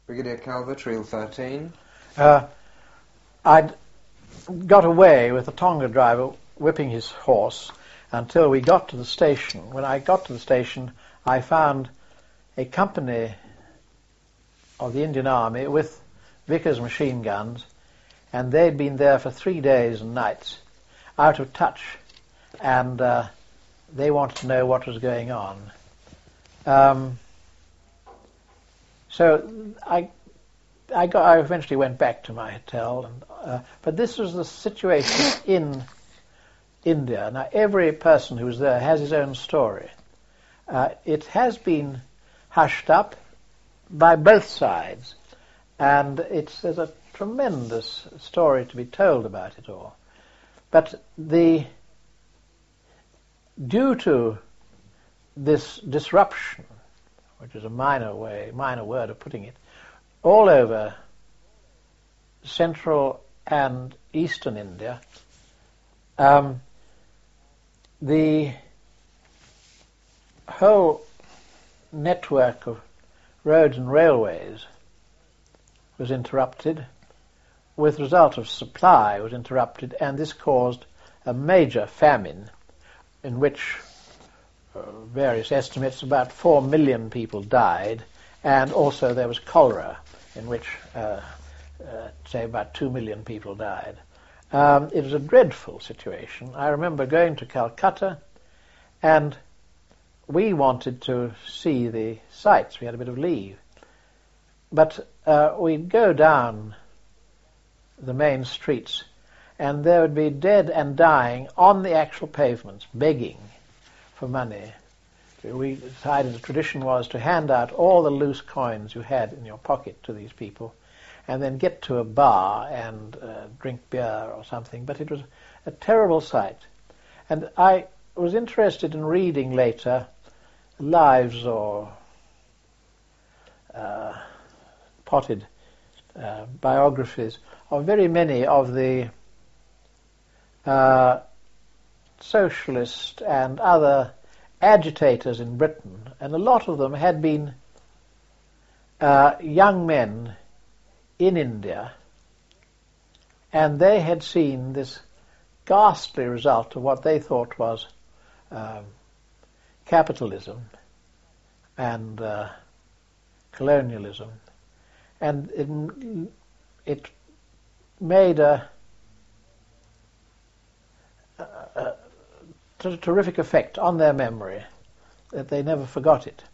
Brigadier Calvert, Reel 13. I'd got away with the Tonga driver whipping his horse until we got to the station. When I got to the station, I found a company of the Indian Army with Vickers machine guns, and they'd been there for 3 days and nights, out of touch, and they wanted to know what was going on. So I eventually went back to my hotel, but this was the situation in India. Now, every person who was there has his own story. It has been hushed up by both sides, and there's a tremendous story to be told about it all. But due to this disruption, which is a minor word of putting it, all over central and eastern India, the whole network of roads and railways was interrupted, with the result of supply was interrupted, and this caused a major famine in which various estimates, about 4 million people died, and also there was cholera in which, say, about 2 million people died. It was a dreadful situation. I remember going to Calcutta, and we wanted to see the sights. We had a bit of leave. But we'd go down the main streets, and there would be dead and dying on the actual pavements, begging for money. We decided the tradition was to hand out all the loose coins you had in your pocket to these people, and then get to a bar and drink beer or something. But it was a terrible sight. And I was interested in reading later lives or potted biographies of very many of the socialist and other agitators in Britain, and a lot of them had been young men in India, and they had seen this ghastly result of what they thought was capitalism and colonialism, and it made a terrific effect on their memory that they never forgot it.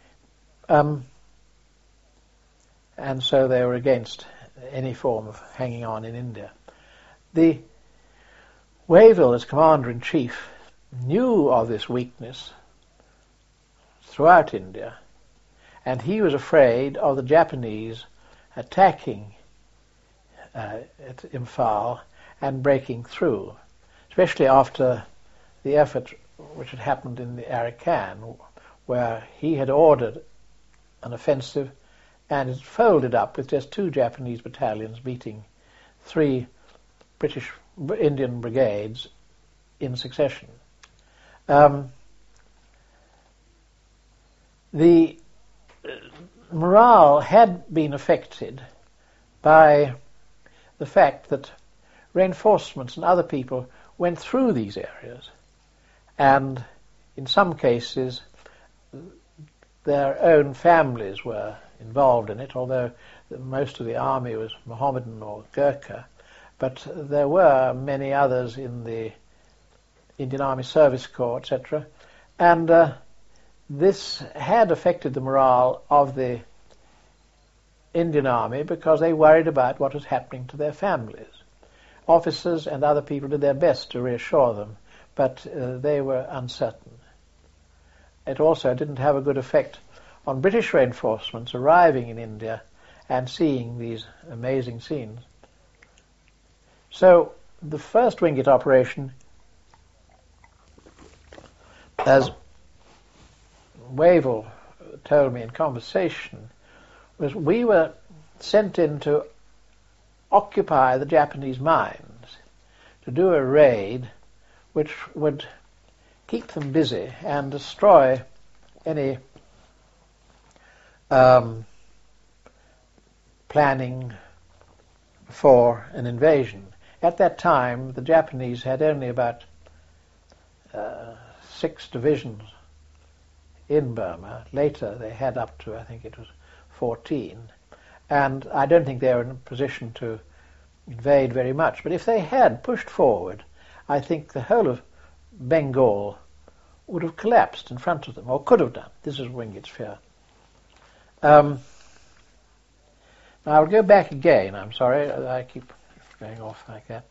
And so they were against any form of hanging on in India. The Wavell, as Commander-in-Chief, knew of this weakness throughout India, and he was afraid of the Japanese attacking at Imphal and breaking through, especially after the effort which had happened in the Arakan, where he had ordered an offensive and it folded up with just 2 Japanese battalions beating 3 British Indian brigades in succession. The morale had been affected by the fact that reinforcements and other people went through these areas, and in some cases their own families were involved in it, although most of the army was Mohammedan or Gurkha, but there were many others in the Indian Army Service Corps, etc., and this had affected the morale of the Indian Army because they worried about what was happening to their families. Officers and other people did their best to reassure them, but they were uncertain. It also didn't have a good effect on British reinforcements arriving in India and seeing these amazing scenes. So the first Wingate operation, as Wavell told me in conversation, was we were sent in to occupy the Japanese mines, to do a raid which would keep them busy and destroy any planning for an invasion. At that time, the Japanese had only about 6 divisions in Burma. Later, they had up to, I think it was 14. And I don't think they were in a position to invade very much. But if they had pushed forward, I think the whole of Bengal would have collapsed in front of them, or could have done. This is Wingett's fear. Now I'll go back again. I'm sorry, I keep going off like that.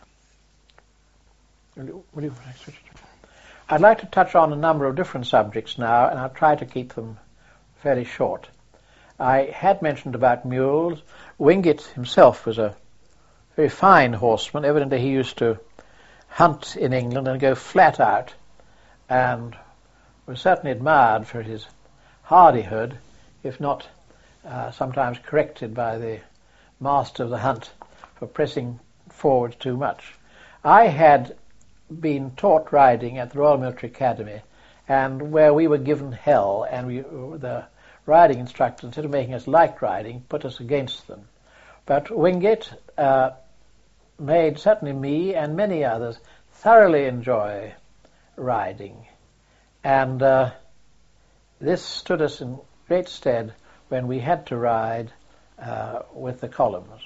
I'd like to touch on a number of different subjects now, and I'll try to keep them fairly short. I had mentioned about mules. Wingett himself was a very fine horseman. Evidently he used to hunt in England and go flat out, and was certainly admired for his hardihood, if not sometimes corrected by the master of the hunt for pressing forward too much. I had been taught riding at the Royal Military Academy, and where we were given hell, and the riding instructor, instead of making us like riding, put us against them. But Wingett made certainly me and many others thoroughly enjoy riding, and this stood us in great stead when we had to ride with the columns.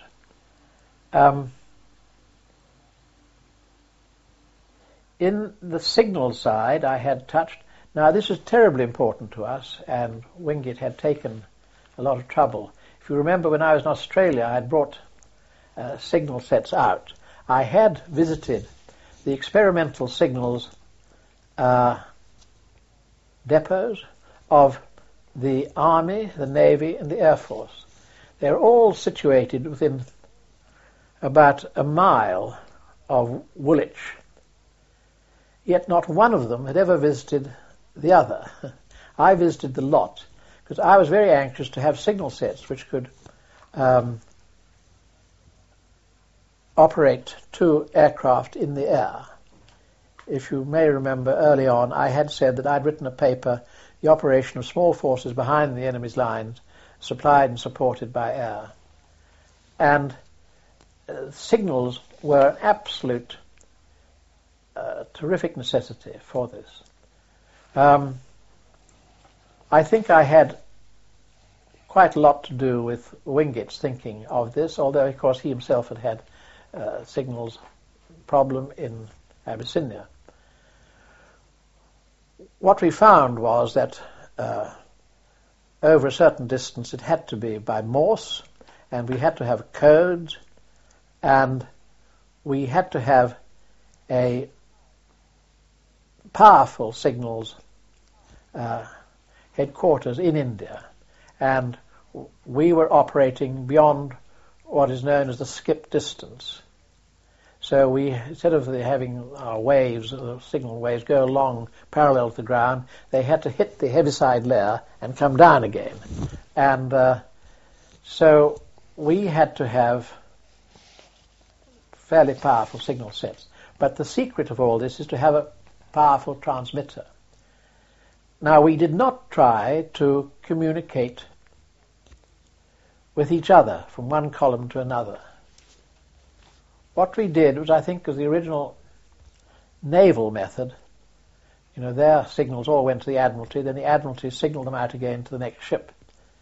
In the signal side I had touched. Now this is terribly important to us, and Wingett had taken a lot of trouble. If you remember, when I was in Australia, I had brought signal sets out. I had visited the experimental signals depots of the Army, the Navy, and the Air Force. They're all situated within about a mile of Woolwich, yet not one of them had ever visited the other. I visited the lot because I was very anxious to have signal sets which could operate 2 aircraft in the air. If you may remember, early on I had said that I'd written a paper, The Operation of Small Forces Behind the Enemy's Lines, Supplied and Supported by Air. And signals were an absolute terrific necessity for this. I think I had quite a lot to do with Wingett's thinking of this, although of course he himself had signals problem in Abyssinia. What we found was that over a certain distance it had to be by Morse, and we had to have codes, and we had to have a powerful signals headquarters in India, and we were operating beyond what is known as the skip distance. So we, instead of having our waves, signal waves, go along parallel to the ground, they had to hit the heaviside layer and come down again. And so we had to have fairly powerful signal sets. But the secret of all this is to have a powerful transmitter. Now, we did not try to communicate with each other from one column to another. What we did was, I think, was the original naval method. You know, their signals all went to the Admiralty, then the Admiralty signaled them out again to the next ship.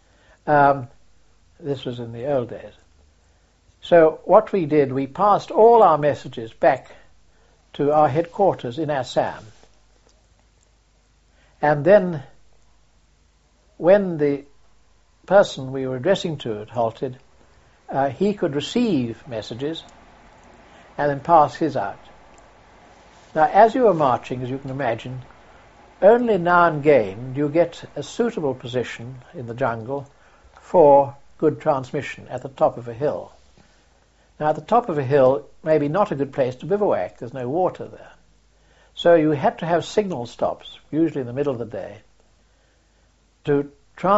This was in the old days. So what we did, we passed all our messages back to our headquarters in Assam. And then, when the person we were addressing to had halted, he could receive messages and then pass his out. Now, as you are marching, as you can imagine, only now and again do you get a suitable position in the jungle for good transmission at the top of a hill. Now, at the top of a hill, maybe not a good place to bivouac. There's no water there. So you had to have signal stops, usually in the middle of the day, to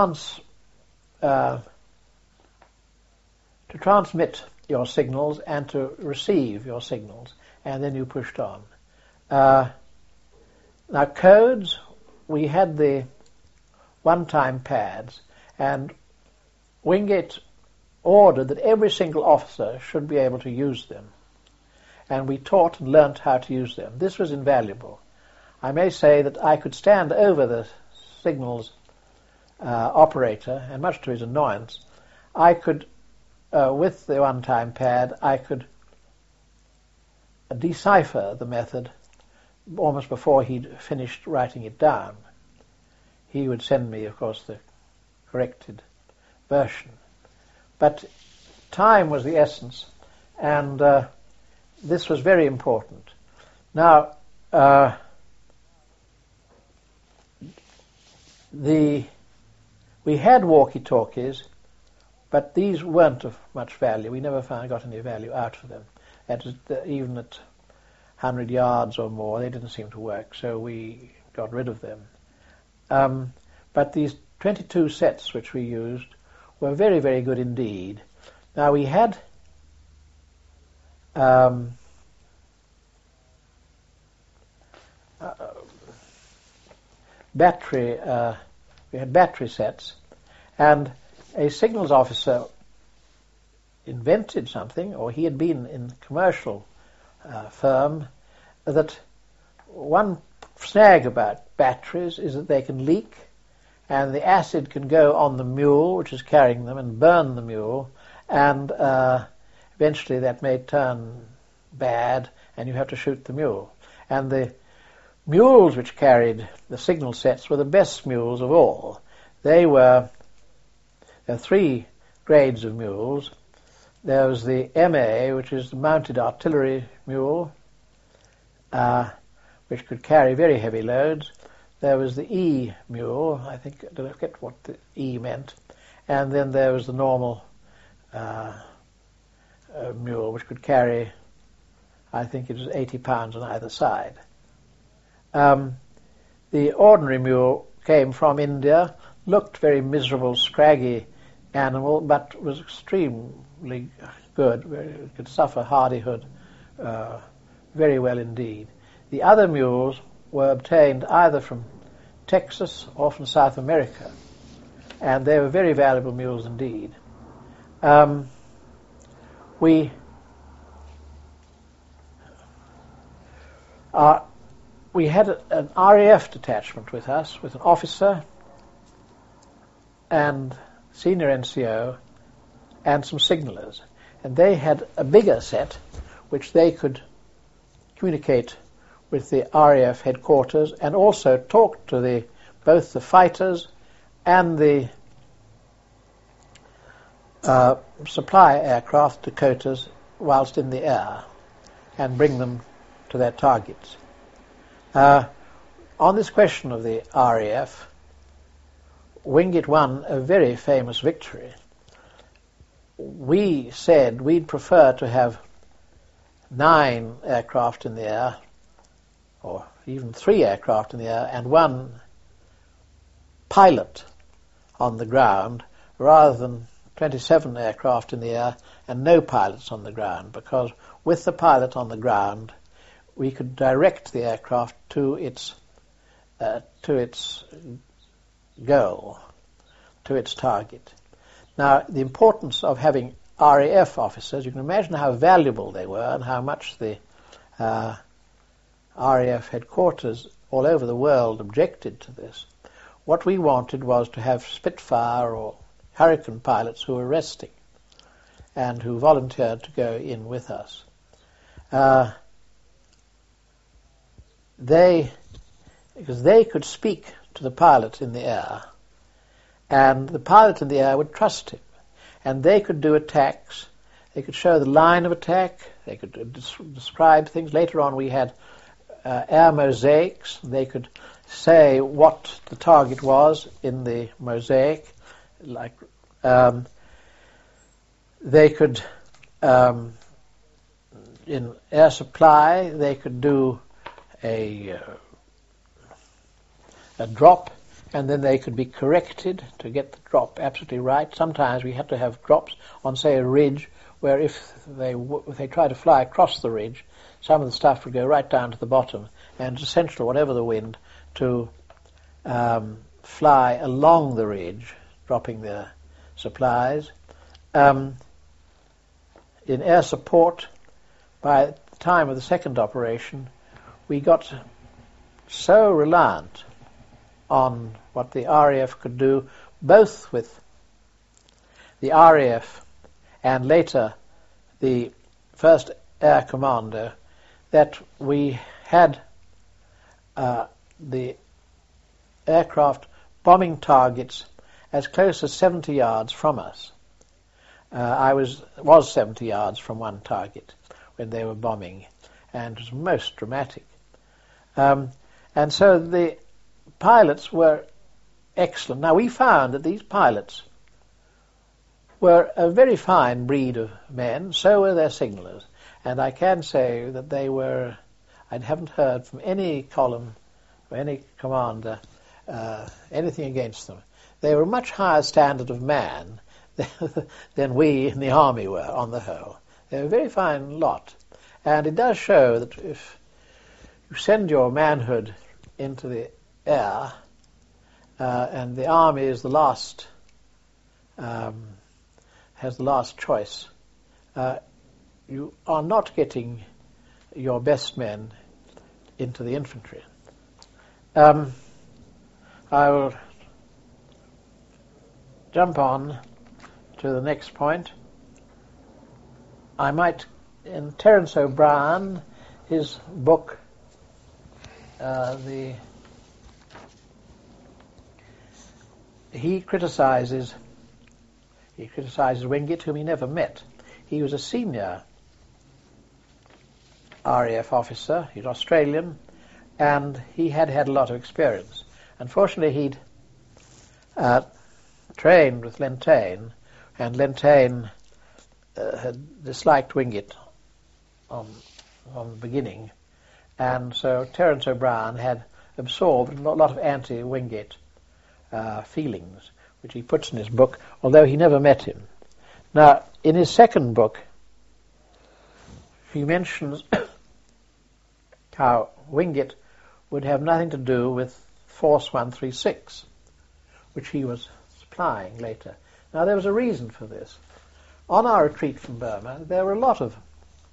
transmit your signals and to receive your signals, and then you pushed on. Now, codes, we had the one-time pads, and Wingett ordered that every single officer should be able to use them. And we taught and learnt how to use them. This was invaluable. I may say that I could stand over the signals operator, and much to his annoyance, I could, with the one-time pad, I could decipher the method almost before he'd finished writing it down. He would send me, of course, the corrected version. But time was the essence, and this was very important. Now, we had walkie-talkies, but these weren't of much value. We never got any value out of them. Even at 100 yards or more, they didn't seem to work, so we got rid of them. But these 22 sets which we used were very, very good indeed. Now we had battery sets, and a signals officer invented something, or he had been in a commercial firm, that one snag about batteries is that they can leak, and the acid can go on the mule which is carrying them and burn the mule, and eventually that may turn bad and you have to shoot the mule. And the mules which carried the signal sets were the best mules of all. There are three grades of mules. There was the MA, which is the mounted artillery mule, which could carry very heavy loads. There was the E mule, I don't forget what the E meant, and then there was the normal mule, which could carry, I think it was 80 pounds on either side. The ordinary mule came from India, looked very miserable, scraggy animal, but was extremely good. It could suffer hardihood very well indeed. The other mules were obtained either from Texas or from South America, and they were very valuable mules indeed. We had an RAF detachment with us, with an officer and senior NCO and some signallers. And they had a bigger set which they could communicate with the RAF headquarters and also talk to both the fighters and the supply aircraft, Dakotas, whilst in the air, and bring them to their targets. On this question of the RAF, Wingate won a very famous victory. We said we'd prefer to have 9 aircraft in the air, or even 3 aircraft in the air, and 1 pilot on the ground, rather than 27 aircraft in the air and no pilots on the ground, because with the pilot on the ground, we could direct the aircraft to its goal, to its target. Now, the importance of having RAF officers, you can imagine how valuable they were and how much the RAF headquarters all over the world objected to this. What we wanted was to have Spitfire or Hurricane pilots who were resting and who volunteered to go in with us. Because they could speak to the pilot in the air, and the pilot in the air would trust him, and they could do attacks, they could show the line of attack, they could describe things. Later on we had air mosaics. They could say what the target was in the mosaic, like they could in air supply they could do a drop, and then they could be corrected to get the drop absolutely right. Sometimes we had to have drops on, say, a ridge, where if they tried to fly across the ridge, some of the stuff would go right down to the bottom, and it's essential, whatever the wind, to fly along the ridge, dropping the supplies. in air support, by the time of the second operation, we got so reliant on what the RAF could do, both with the RAF and later the first Air Commander, that we had the aircraft bombing targets as close as 70 yards from us. I was 70 yards from one target when they were bombing, and it was most dramatic. And so the pilots were excellent. Now, we found that these pilots were a very fine breed of men, so were their signallers, and I can say that they were, I haven't heard from any column or any commander anything against them. They were a much higher standard of man than we in the army were, on the whole. They were a very fine lot, and it does show that if you send your manhood into the air, and the army is the last, has the last choice, you are not getting your best men into the infantry. I will jump on to the next point. I might, in Terence O'Brien, his book, he criticizes Wingate, whom he never met. He was a senior RAF officer. He's Australian, and he had a lot of experience. Unfortunately, he'd trained with Lentaigne, and Lentaigne had disliked Wingate from the beginning, and so Terence O'Brien had absorbed a lot of anti-Wingate feelings, which he puts in his book, although he never met him. Now, in his second book, he mentions how Wingate would have nothing to do with Force 136, which he was supplying later. Now, there was a reason for this. On our retreat from Burma, there were a lot of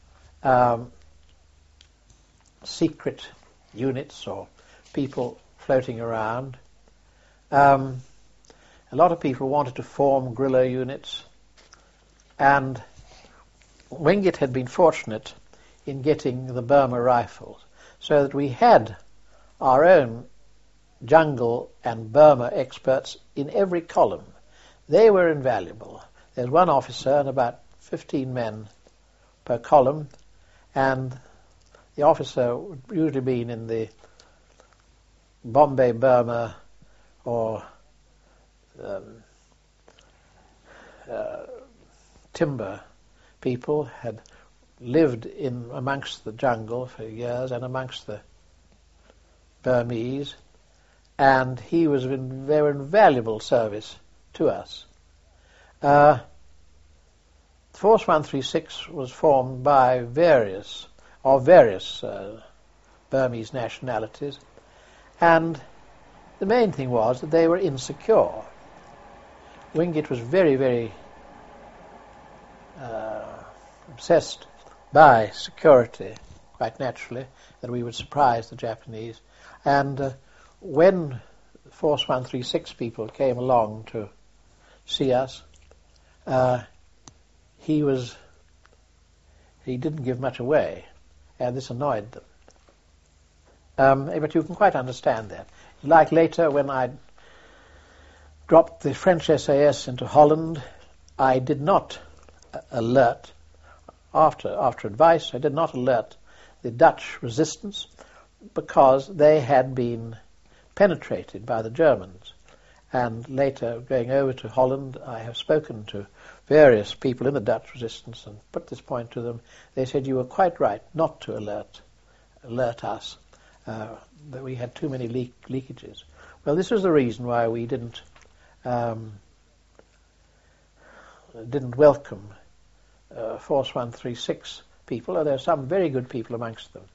secret units or people floating around. A lot of people wanted to form guerrilla units, and Wingate had been fortunate in getting the Burma rifles, so that we had our own jungle and Burma experts in every column. They were invaluable. There's one officer and about 15 men per column, and the officer would usually been in the Bombay Burma or timber people, had lived in amongst the jungle for years and amongst the Burmese, and he was in very invaluable service to us. Force 136 was formed by various Burmese nationalities, and the main thing was that they were insecure. Wingate was very, very obsessed by security, quite naturally, that we would surprise the Japanese. And when Force 136 people came along to see us, he didn't give much away, and this annoyed them. But you can quite understand that. Like later, when I dropped the French SAS into Holland, I did not alert, after advice, I did not alert the Dutch resistance, because they had been penetrated by the Germans. And later, going over to Holland, I have spoken to various people in the Dutch resistance and put this point to them. They said, you were quite right not to alert us, that we had too many leakages. Well, this was the reason why we didn't welcome Force 136 people, although there are some very good people amongst them.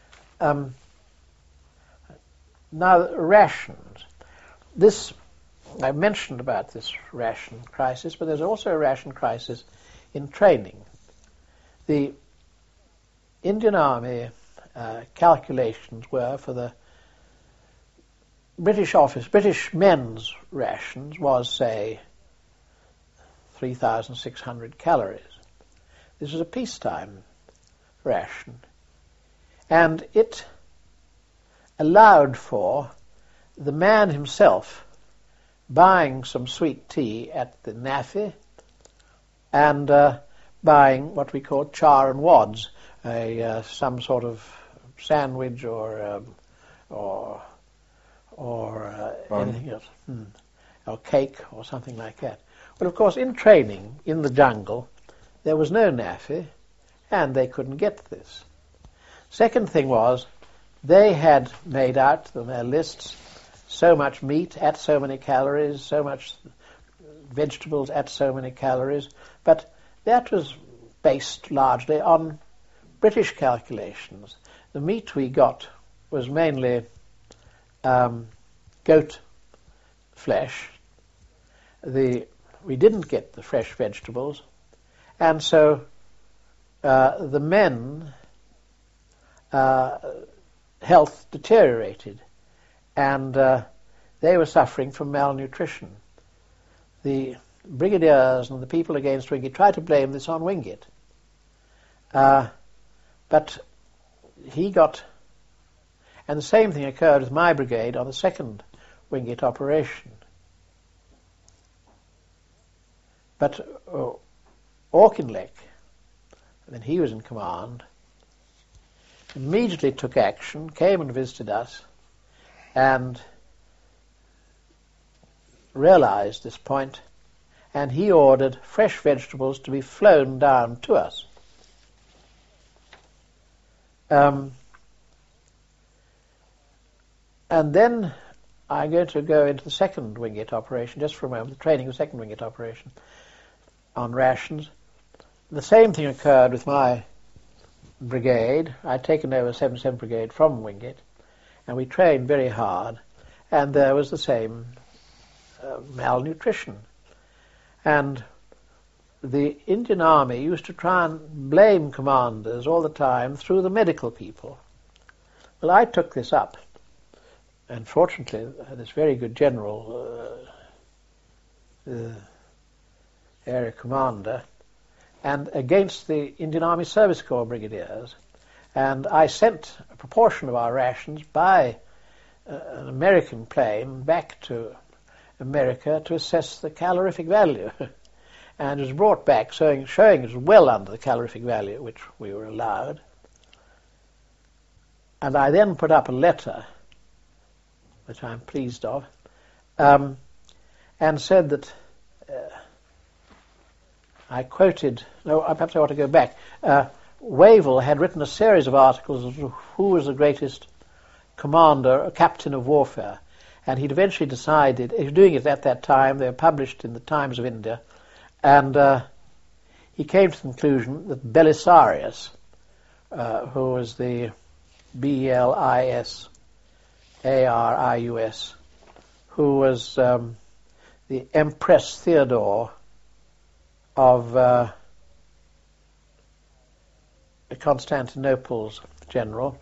Now, rations. This I mentioned about this ration crisis, but there's also a ration crisis in training. The Indian Army calculations were for the British men's rations was, say, 3,600 calories. This was a peacetime ration, and it allowed for the man himself buying some sweet tea at the NAFI and buying what we call char and wads, some sort of sandwich or anything else, or cake or something like that. Well, of course, in training in the jungle, there was no NAFI, and they couldn't get this. Second thing was, they had made out on their lists so much meat at so many calories, so much vegetables at so many calories, but that was based largely on British calculations. The meat we got was mainly goat flesh. We didn't get the fresh vegetables, and so the men health deteriorated, and they were suffering from malnutrition. The brigadiers and the people against Wingate tried to blame this on Wingate, but he got, and the same thing occurred with my brigade on the second Wingate operation. But Auchinleck, when he was in command, immediately took action, came and visited us, and realized this point, and he ordered fresh vegetables to be flown down to us. And then I'm going to go into the second Wingate operation, just for a moment, the training of the second Wingate operation on rations. The same thing occurred with my brigade. I'd taken over 77th Brigade from Wingate, and we trained very hard, and there was the same malnutrition. And the Indian Army used to try and blame commanders all the time through the medical people. Well, I took this up, and fortunately this very good general, area commander, and against the Indian Army Service Corps brigadiers, and I sent a proportion of our rations by an American plane back to America to assess the calorific value. And it was brought back showing it was well under the calorific value which we were allowed. And I then put up a letter, which I'm pleased of, and said that I quoted, perhaps I ought to go back, Wavell had written a series of articles of who was the greatest commander, a captain of warfare, and he'd eventually decided, he was doing it at that time, they were published in the Times of India, and he came to the conclusion that Belisarius, who was the Belisarius, who was the Empress Theodore of Constantinople's general,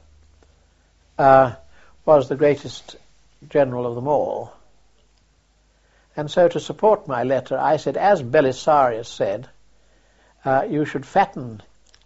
was the greatest general of them all. And so to support my letter, I said, as Belisarius said, you should fatten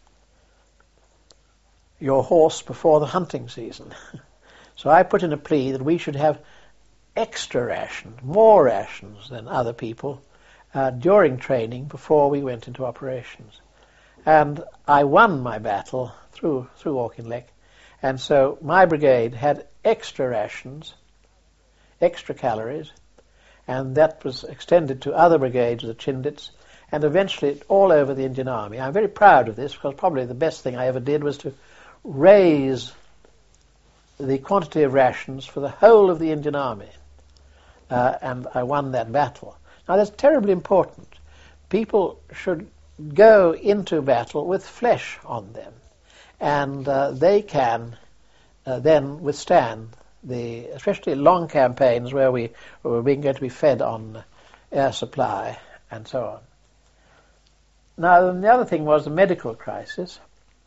your horse before the hunting season. So I put in a plea that we should have extra rations, more rations than other people, during training before we went into operations. And I won my battle through Auchinleck, and so my brigade had extra rations, extra calories, and that was extended to other brigades of the Chindits, and eventually all over the Indian Army. I'm very proud of this, because probably the best thing I ever did was to raise the quantity of rations for the whole of the Indian Army, and I won that battle. Now that's terribly important. People should go into battle with flesh on them, and they can then withstand especially long campaigns where we were going to be fed on air supply and so on. Now, the other thing was the medical crisis.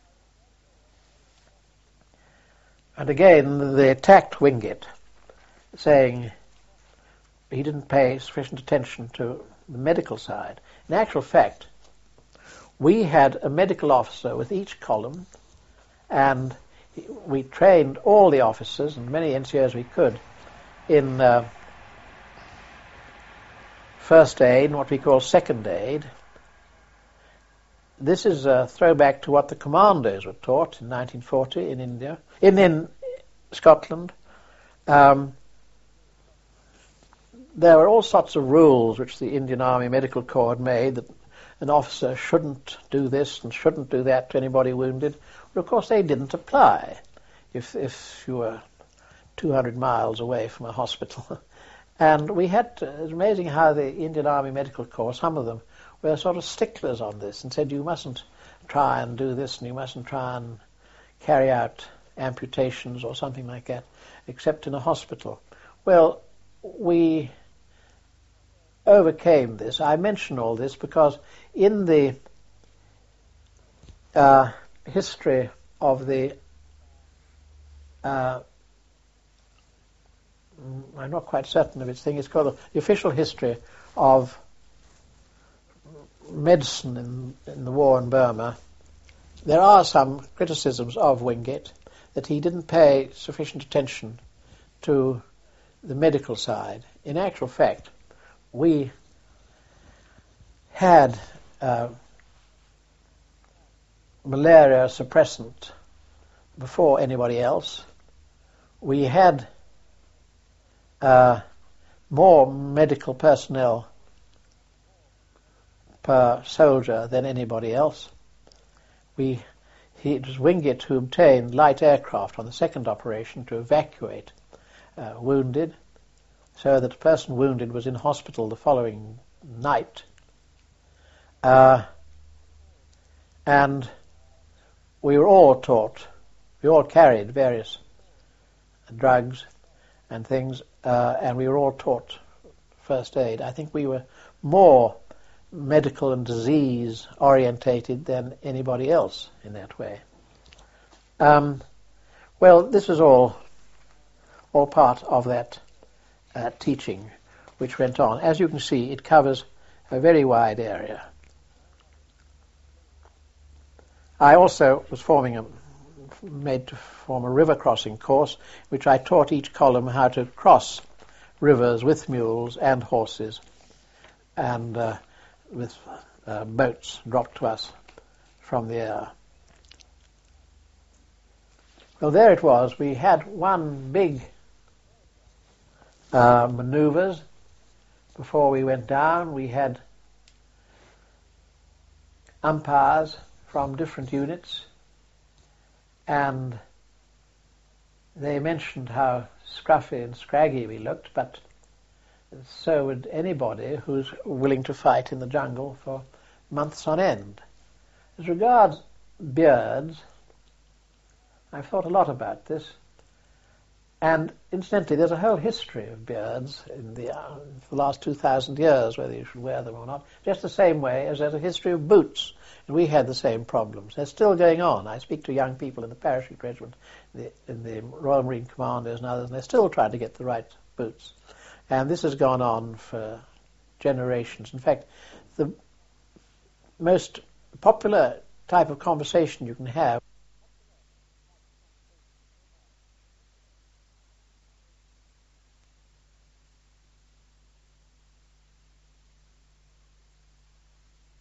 And again, they attacked Wingate, saying he didn't pay sufficient attention to the medical side. In actual fact, we had a medical officer with each column, and we trained all the officers, and many NCOs we could, in first aid and what we call second aid. This is a throwback to what the commandos were taught in 1940 in India, in Scotland. There were all sorts of rules which the Indian Army Medical Corps had made, that an officer shouldn't do this and shouldn't do that to anybody wounded. But of course they didn't apply if you were 200 miles away from a hospital. And we had to, it's amazing how the Indian Army Medical Corps, some of them, were sort of sticklers on this and said you mustn't try and do this and you mustn't try and carry out amputations or something like that except in a hospital. Well, we overcame this. I mention all this because in the history of the I'm not quite certain of its thing. It's called the official history of medicine in the war in Burma. There are some criticisms of Wingate that he didn't pay sufficient attention to the medical side. In actual fact, we had malaria suppressant before anybody else. We had more medical personnel per soldier than anybody else. It was Wingate who obtained light aircraft on the second operation to evacuate wounded, so that a person wounded was in hospital the following night. And we were all taught, we all carried various drugs and things, and we were all taught first aid. I think we were more medical and disease orientated than anybody else in that way. Well, this is all part of that teaching which went on. As you can see, it covers a very wide area. I also was made to form a river crossing course, which I taught each column how to cross rivers with mules and horses, and with boats dropped to us from the air. Well, there it was. We had one big manoeuvres before we went down. We had umpires from different units, and they mentioned how scruffy and scraggy we looked, but so would anybody who's willing to fight in the jungle for months on end. As regards beards, I've thought a lot about this, and incidentally there's a whole history of beards in the last 2,000 years, whether you should wear them or not, just the same way as there's a history of boots, and we had the same problems. They're still going on. I speak to young people in the parachute regiment, in the Royal Marine Commandos and others, and they're still trying to get the right boots. And this has gone on for generations. In fact, the most popular type of conversation you can have